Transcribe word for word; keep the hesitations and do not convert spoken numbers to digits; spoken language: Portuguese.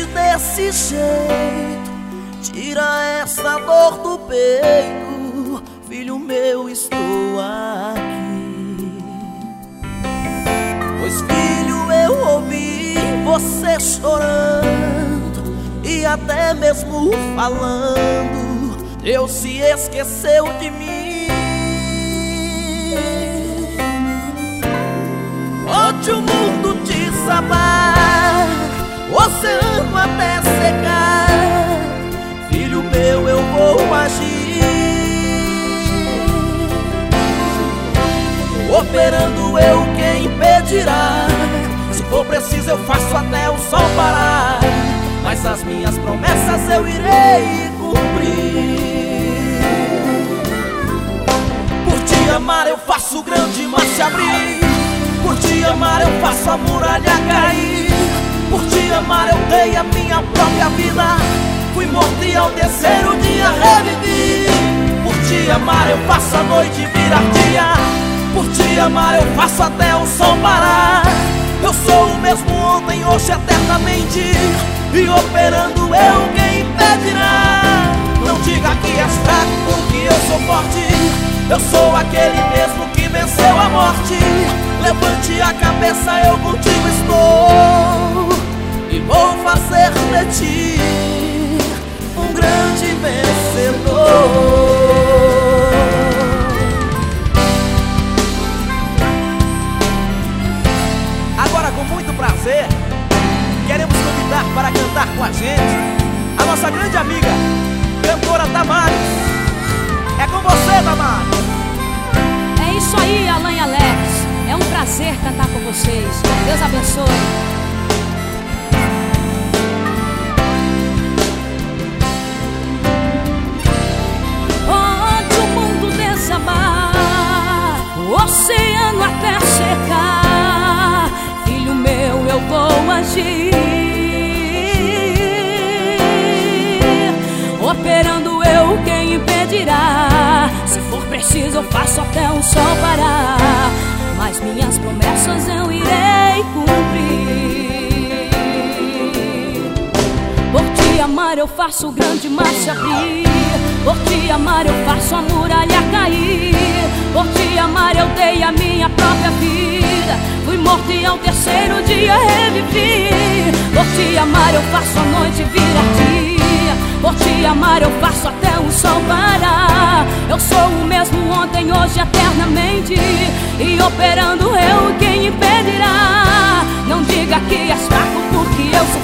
desse jeito, tira essa dor do peito. Filho meu, estou aqui. Pois filho, eu ouvi você chorando e até mesmo falando, Deus se esqueceu de mim. Onde o mundo desabar, o oceano até secar, filho meu, eu vou agir. Operando eu, quem impedirá? Se for preciso eu faço até o sol parar, mas as minhas promessas eu irei cumprir. Por te amar eu faço o grande mar se abrir, por te amar eu faço a muralha cair, por te amar eu dei a minha própria vida, fui morto e ao terceiro dia revivi. Por te amar eu faço a noite virar dia, por te amar eu faço até o sol parar. Eu sou o mesmo ontem, hoje, eternamente, e operando eu, quem impedirá? Não diga que és fraco, porque eu sou forte. Eu sou aquele mesmo que venceu a morte. Levante a cabeça, eu contigo estou, e vou fazer de ti um grande vencedor. Agora, com muito prazer, queremos convidar para cantar com a gente a nossa grande amiga, cantora Damares. É com você, Damares. É isso aí, Alan e Alex. É um prazer cantar com vocês. Deus abençoe. Onde o mundo desabar, o oceano até secar, filho meu, eu vou agir. Operando eu, quem impedirá? Se for preciso eu faço até o sol parar, mas minhas promessas eu irei cumprir. Por te amar eu faço o grande mar se abrir, por te amar eu faço a muralha cair, por te amar eu dei a minha própria vida, fui morto e ao terceiro dia revivi. Por te amar eu faço a noite virar dia, por te amar eu faço até o sol parar. Eu sou o mesmo ontem, hoje, eternamente, e operando eu, quem impedirá? Não diga que és fraco, porque eu sou